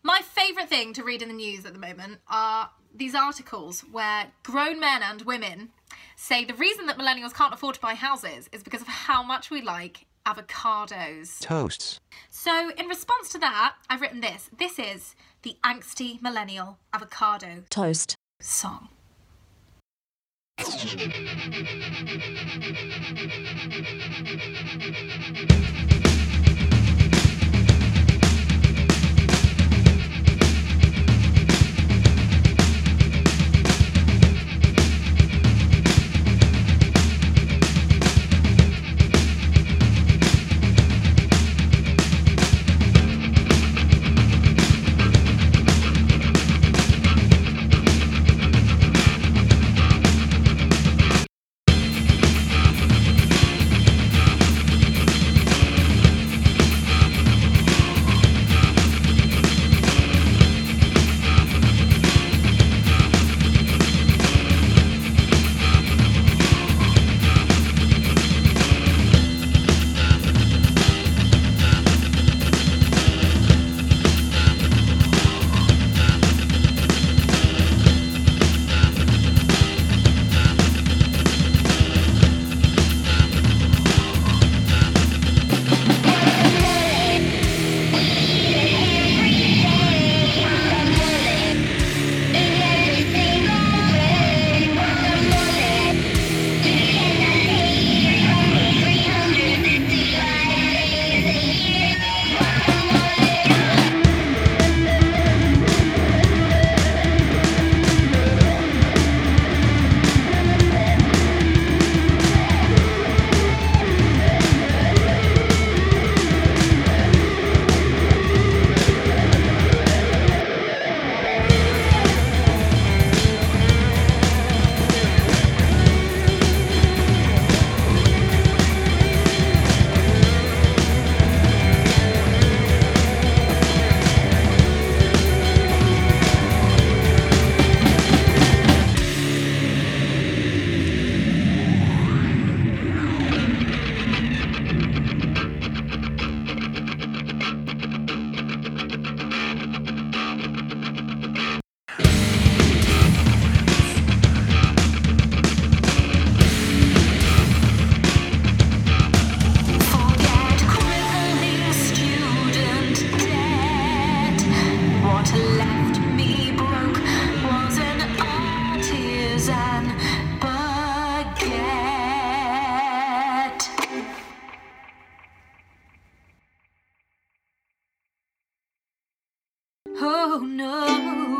My favourite thing to read in the news at the moment are these articles where grown men and women say the reason that millennials can't afford to buy houses is because of how much we like avocados. Toasts. So in response to that, I've written this. This is the angsty millennial avocado Toast. song. Oh no.